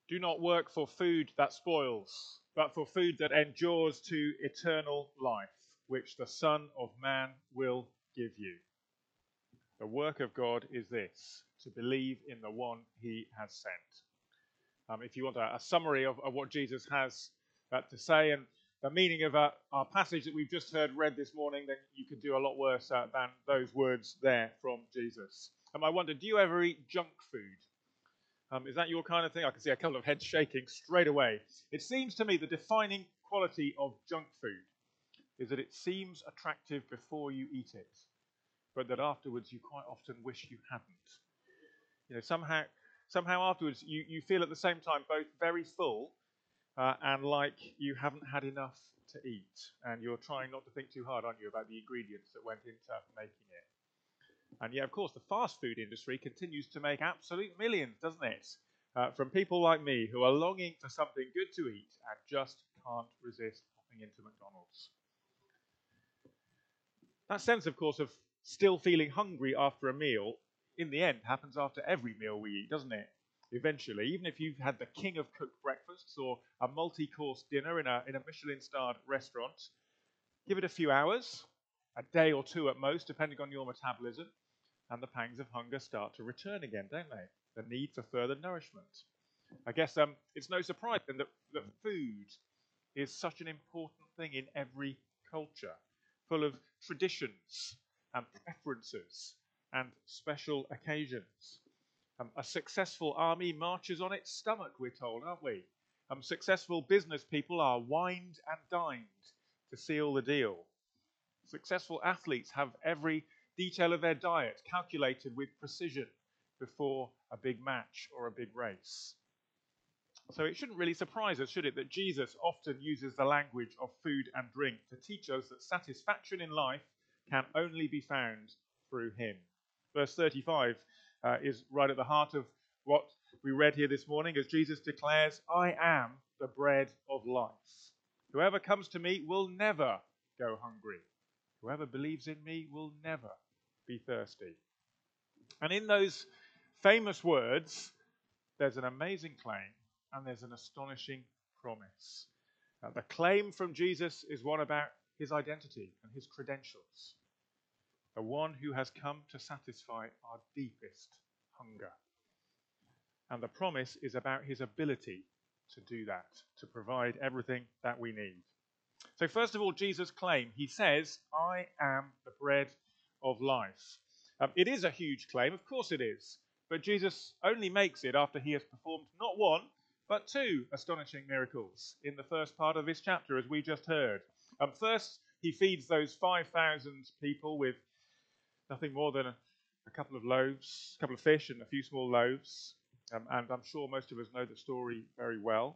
Do not work for food that spoils, but for food that endures to eternal life, which the Son of Man will give you. The work of God is this, to believe in the one he has sent. If you want a summary of what Jesus has to say and the meaning of our passage that we've just heard read this morning, then you could do a lot worse than those words there from Jesus. I wonder, do you ever eat junk food? Is that your kind of thing? I can see a couple of heads shaking straight away. It seems to me the defining quality of junk food is that it seems attractive before you eat it, but that afterwards you quite often wish you hadn't. Somehow afterwards you feel at the same time both very full and like you haven't had enough to eat, and you're trying not to think too hard, aren't you, about the ingredients that went into making it. And yet, of course, the fast food industry continues to make absolute millions, doesn't it? From people like me who are longing for something good to eat and just can't resist popping into McDonald's. That sense, of course, of still feeling hungry after a meal, in the end, happens after every meal we eat, doesn't it? Eventually, even if you've had the king of cooked breakfasts or a multi-course dinner in a Michelin-starred restaurant, give it a few hours, a day or two at most, depending on your metabolism, and the pangs of hunger start to return again, don't they? The need for further nourishment. I guess it's no surprise then that food is such an important thing in every culture, full of traditions and preferences and special occasions. A successful army marches on its stomach, we're told, aren't we? Successful business people are wined and dined to seal the deal. Successful athletes have every detail of their diet calculated with precision before a big match or a big race. So it shouldn't really surprise us, should it, that Jesus often uses the language of food and drink to teach us that satisfaction in life can only be found through him. Verse 35 is right at the heart of what we read here this morning, as Jesus declares, "I am the bread of life. Whoever comes to me will never go hungry. Whoever believes in me will never be thirsty." And in those famous words, there's an amazing claim and there's an astonishing promise. The claim from Jesus is one about his identity and his credentials. The one who has come to satisfy our deepest hunger. And the promise is about his ability to do that, to provide everything that we need. So first of all, Jesus' claim, he says, "I am the bread of life." It is a huge claim, of course it is, but Jesus only makes it after he has performed not one, but two astonishing miracles in the first part of this chapter, as we just heard. First, he feeds those 5,000 people with nothing more than a couple of loaves, a couple of fish and a few small loaves, and I'm sure most of us know the story very well.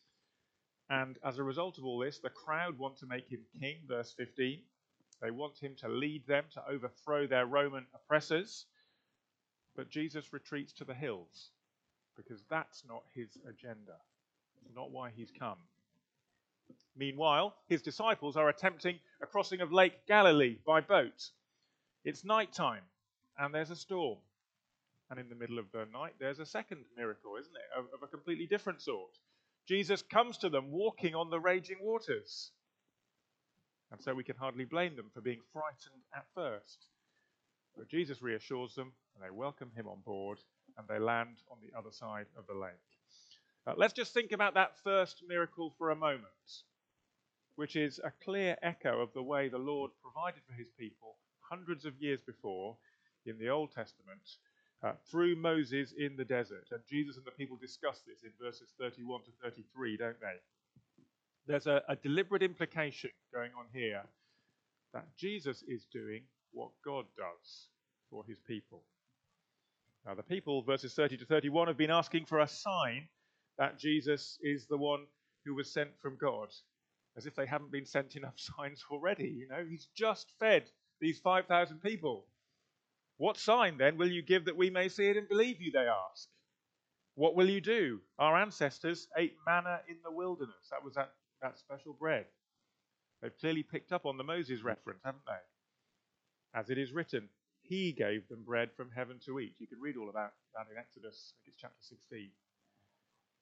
And as a result of all this, the crowd want to make him king, verse 15. They want him to lead them to overthrow their Roman oppressors. But Jesus retreats to the hills, because that's not his agenda. It's not why he's come. Meanwhile, his disciples are attempting a crossing of Lake Galilee by boat. It's night time, and there's a storm. And in the middle of the night, there's a second miracle, isn't it, of a completely different sort. Jesus comes to them walking on the raging waters. And so we can hardly blame them for being frightened at first. But Jesus reassures them, and they welcome him on board, and they land on the other side of the lake. Let's just think about that first miracle for a moment, which is a clear echo of the way the Lord provided for his people hundreds of years before in the Old Testament, through Moses in the desert. And Jesus and the people discuss this in verses 31 to 33, don't they? There's a deliberate implication going on here that Jesus is doing what God does for his people. Now, the people, verses 30 to 31, have been asking for a sign that Jesus is the one who was sent from God, as if they haven't been sent enough signs already. You know, he's just fed these 5,000 people. What sign, then, will you give that we may see it and believe you, they ask. What will you do? Our ancestors ate manna in the wilderness. That was that special bread. They've clearly picked up on the Moses reference, haven't they? As it is written, he gave them bread from heaven to eat. You can read all about that in Exodus, I think it's chapter 16.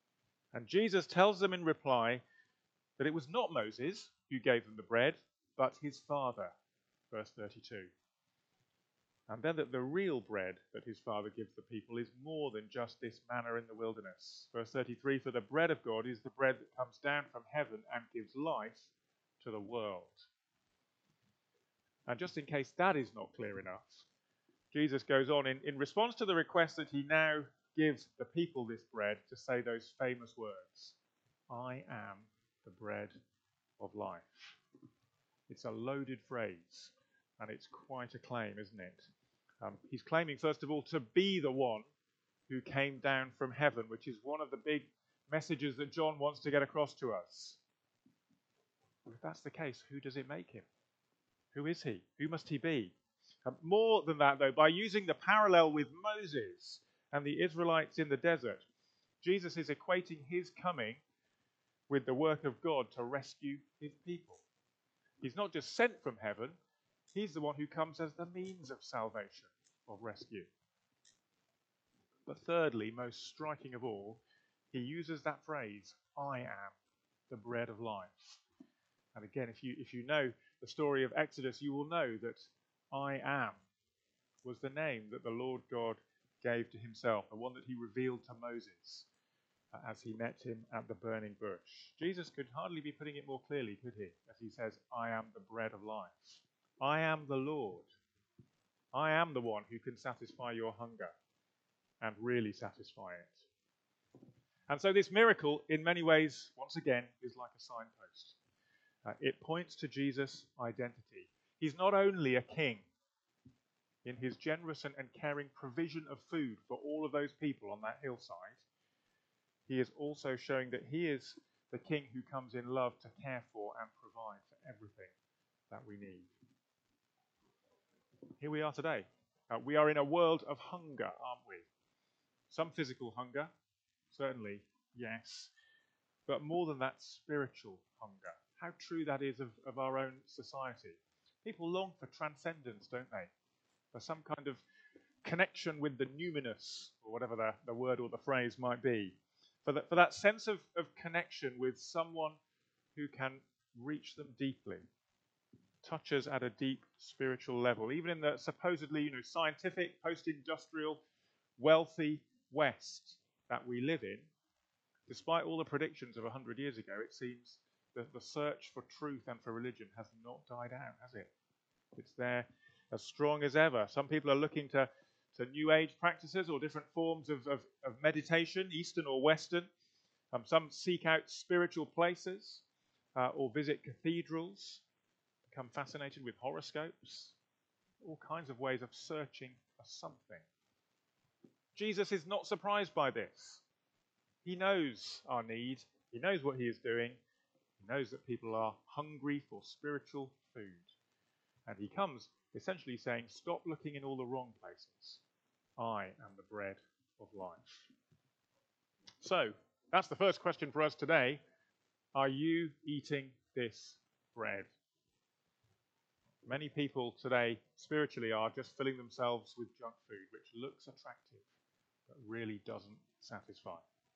And Jesus tells them in reply that it was not Moses who gave them the bread, but his Father. Verse 32. And then that the real bread that his Father gives the people is more than just this manna in the wilderness. Verse 33, for the bread of God is the bread that comes down from heaven and gives life to the world. And just in case that is not clear enough, Jesus goes on in response to the request that he now gives the people this bread to say those famous words, I am the bread of life. It's a loaded phrase, and it's quite a claim, isn't it? He's claiming, first of all, to be the one who came down from heaven, which is one of the big messages that John wants to get across to us. Well, if that's the case, who does it make him? Who is he? Who must he be? More than that, though, by using the parallel with Moses and the Israelites in the desert, Jesus is equating his coming with the work of God to rescue his people. He's not just sent from heaven, he's the one who comes as the means of salvation, of rescue. But thirdly, most striking of all, he uses that phrase, I am the bread of life. And again, if you know the story of Exodus, you will know that I am was the name that the Lord God gave to himself, the one that he revealed to Moses as he met him at the burning bush. Jesus could hardly be putting it more clearly, could he? As he says, I am the bread of life. I am the Lord. I am the one who can satisfy your hunger and really satisfy it. And so this miracle, in many ways, once again, is like a signpost. It points to Jesus' identity. He's not only a king in his generous and caring provision of food for all of those people on that hillside, he is also showing that he is the king who comes in love to care for and provide for everything that we need. Here we are today. We are in a world of hunger, aren't we? Some physical hunger, certainly, yes. But more than that, spiritual hunger. How true that is of our own society. People long for transcendence, don't they? For some kind of connection with the numinous, or whatever the word or the phrase might be. For that sense of connection with someone who can reach them deeply, touch us at a deep spiritual level, even in the supposedly scientific, post-industrial, wealthy West that we live in. Despite all the predictions of 100 years ago, it seems that the search for truth and for religion has not died out, has it? It's there as strong as ever. Some people are looking to New Age practices or different forms of meditation, Eastern or Western. Some seek out spiritual places or visit cathedrals, become fascinated with horoscopes, all kinds of ways of searching for something. Jesus is not surprised by this. He knows our need. He knows what he is doing. He knows that people are hungry for spiritual food. And he comes essentially saying, stop looking in all the wrong places. I am the bread of life. So, that's the first question for us today. Are you eating this bread? Many people today, spiritually, are just filling themselves with junk food, which looks attractive, but really doesn't satisfy.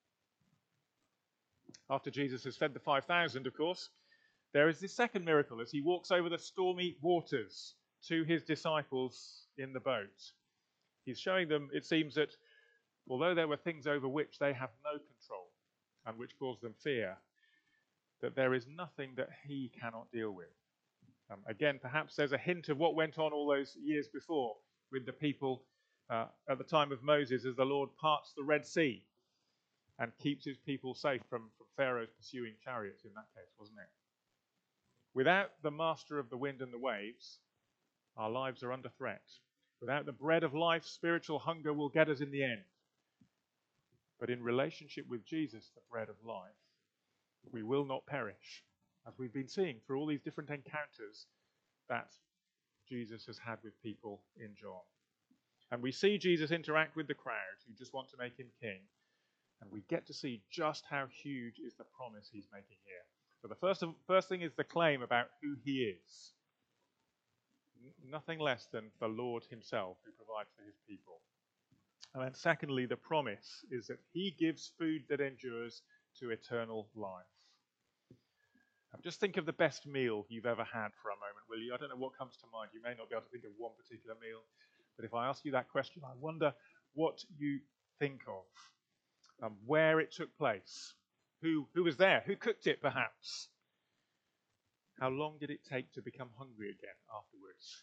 After Jesus has fed the 5,000, of course, there is this second miracle as he walks over the stormy waters to his disciples in the boat. He's showing them, it seems, that although there were things over which they have no control and which cause them fear, that there is nothing that he cannot deal with. Again, perhaps there's a hint of what went on all those years before with the people at the time of Moses as the Lord parts the Red Sea and keeps his people safe from Pharaoh's pursuing chariots in that case, wasn't it? Without the master of the wind and the waves, our lives are under threat. Without the bread of life, spiritual hunger will get us in the end. But in relationship with Jesus, the bread of life, we will not perish, as we've been seeing through all these different encounters that Jesus has had with people in John. And we see Jesus interact with the crowd who just want to make him king. And we get to see just how huge is the promise he's making here. So the first thing is the claim about who he is. Nothing less than the Lord himself who provides for his people. And then secondly, the promise is that he gives food that endures to eternal life. Just think of the best meal you've ever had for a moment, will you? I don't know what comes to mind. You may not be able to think of one particular meal, but if I ask you that question, I wonder what you think of, where it took place, who was there, who cooked it perhaps, how long did it take to become hungry again afterwards?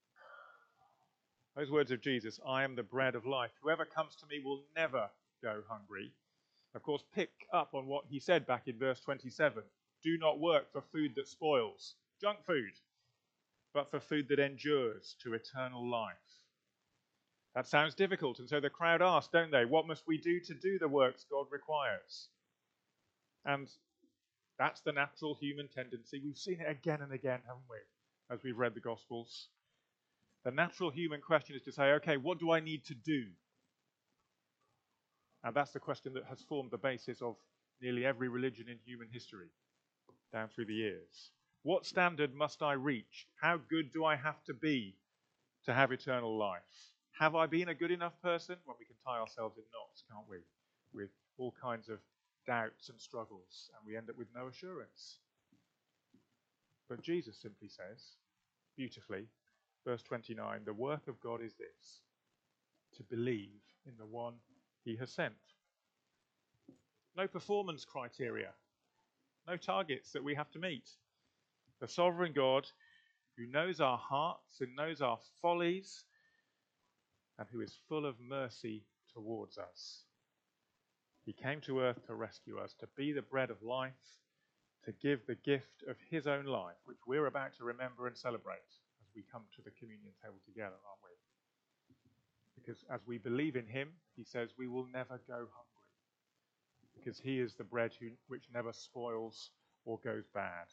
Those words of Jesus, I am the bread of life. Whoever comes to me will never go hungry. Of course, pick up on what he said back in verse 27. Do not work for food that spoils, junk food, but for food that endures to eternal life. That sounds difficult, and so the crowd asked, don't they, what must we do to do the works God requires? And that's the natural human tendency. We've seen it again and again, haven't we, as we've read the Gospels. The natural human question is to say, okay, what do I need to do? And that's the question that has formed the basis of nearly every religion in human history down through the years. What standard must I reach? How good do I have to be to have eternal life? Have I been a good enough person? Well, we can tie ourselves in knots, can't we? With all kinds of doubts and struggles, and we end up with no assurance. But Jesus simply says, beautifully, verse 29, the work of God is this, to believe in the one he has sent. No performance criteria, no targets that we have to meet. The sovereign God who knows our hearts and knows our follies and who is full of mercy towards us. He came to earth to rescue us, to be the bread of life, to give the gift of his own life, which we're about to remember and celebrate as we come to the communion table together, aren't we? Because as we believe in him, he says we will never go hungry, because he is the bread which never spoils or goes bad.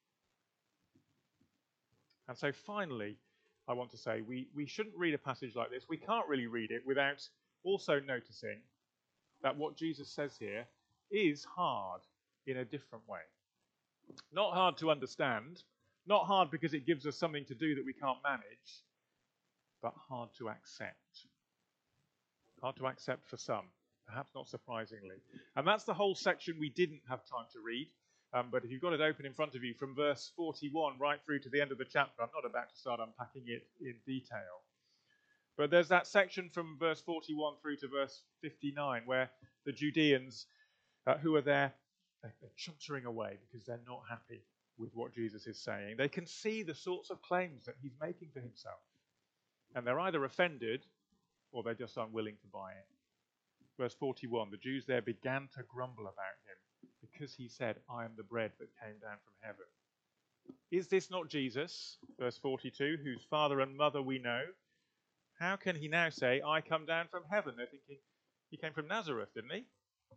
And so finally, I want to say we shouldn't read a passage like this. We can't really read it without also noticing that what Jesus says here is hard in a different way. Not hard to understand, not hard because it gives us something to do that we can't manage, but hard to accept. Hard to accept for some, perhaps not surprisingly. And that's the whole section we didn't have time to read. But if you've got it open in front of you from verse 41 right through to the end of the chapter, I'm not about to start unpacking it in detail. But there's that section from verse 41 through to verse 59 where the Judeans who are there, they're chuntering away because they're not happy with what Jesus is saying. They can see the sorts of claims that he's making for himself. And they're either offended or they're just unwilling to buy it. Verse 41, the Jews there began to grumble about him because he said, I am the bread that came down from heaven. Is this not Jesus, verse 42, whose father and mother we know? How can he now say, I come down from heaven? They're thinking, he came from Nazareth, didn't he?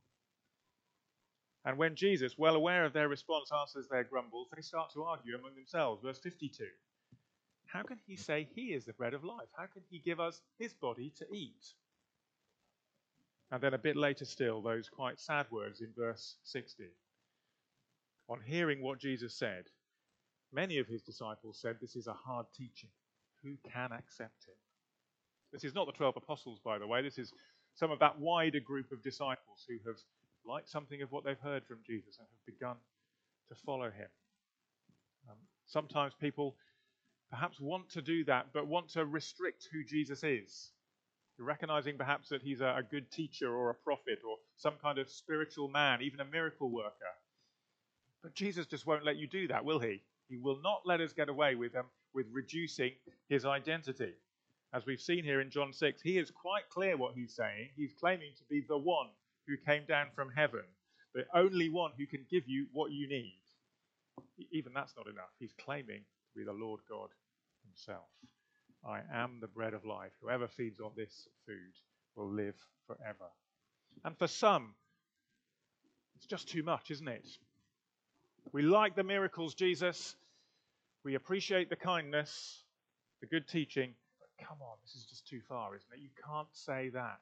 And when Jesus, well aware of their response, answers their grumbles, they start to argue among themselves. Verse 52, how can he say he is the bread of life? How can he give us his body to eat? And then a bit later still, those quite sad words in verse 60. On hearing what Jesus said, many of his disciples said, this is a hard teaching. Who can accept it? This is not the 12 apostles, by the way. This is some of that wider group of disciples who have liked something of what they've heard from Jesus and have begun to follow him. Sometimes people perhaps want to do that, but want to restrict who Jesus is. Recognizing perhaps that he's a good teacher or a prophet or some kind of spiritual man, even a miracle worker. But Jesus just won't let you do that, will he? He will not let us get away with reducing his identity. As we've seen here in John 6, he is quite clear what he's saying. He's claiming to be the one who came down from heaven, the only one who can give you what you need. Even that's not enough. He's claiming to be the Lord God himself. I am the bread of life. Whoever feeds on this food will live forever. And for some, it's just too much, isn't it? We like the miracles, Jesus. We appreciate the kindness, the good teaching. But come on, this is just too far, isn't it? You can't say that.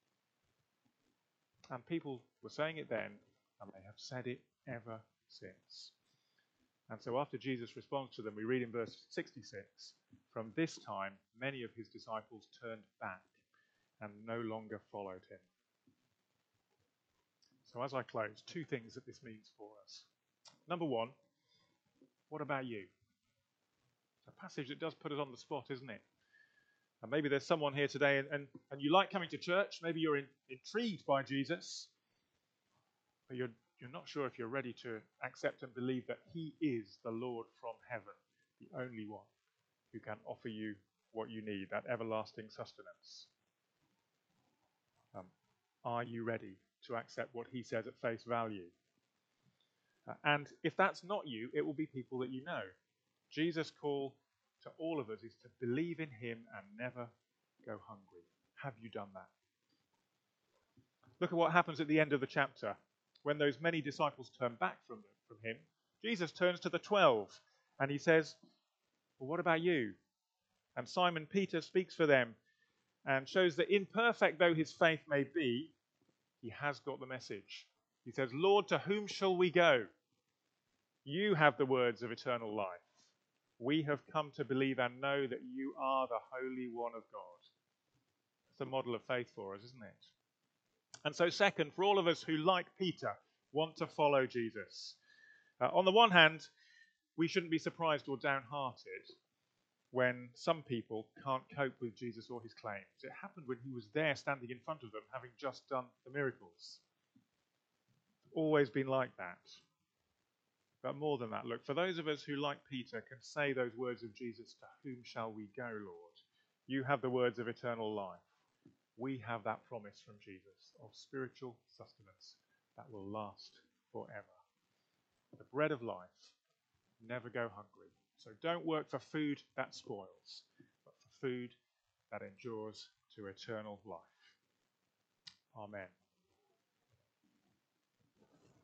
And people were saying it then, and they have said it ever since. And so after Jesus responds to them, we read in verse 66, from this time, many of his disciples turned back and no longer followed him. So as I close, two things that this means for us. Number one, what about you? It's a passage that does put us on the spot, isn't it? And maybe there's someone here today and you like coming to church. Maybe you're intrigued by Jesus, but you're not sure if you're ready to accept and believe that he is the Lord from heaven, the only one who can offer you what you need, that everlasting sustenance. Are you ready to accept what he says at face value? And if that's not you, it will be people that you know. Jesus' call to all of us is to believe in him and never go hungry. Have you done that? Look at what happens at the end of the chapter. When those many disciples turn back from him, Jesus turns to the 12 and he says, well, what about you? And Simon Peter speaks for them and shows that imperfect though his faith may be, he has got the message. He says, Lord, to whom shall we go? You have the words of eternal life. We have come to believe and know that you are the Holy One of God. It's a model of faith for us, isn't it? And so second, for all of us who, like Peter, want to follow Jesus, on the one hand, we shouldn't be surprised or downhearted when some people can't cope with Jesus or his claims. It happened when he was there standing in front of them, having just done the miracles. It's always been like that. But more than that, look, for those of us who, like Peter, can say those words of Jesus, to whom shall we go, Lord? You have the words of eternal life. We have that promise from Jesus of spiritual sustenance that will last forever. The bread of life, never go hungry. So don't work for food that spoils, but for food that endures to eternal life. Amen.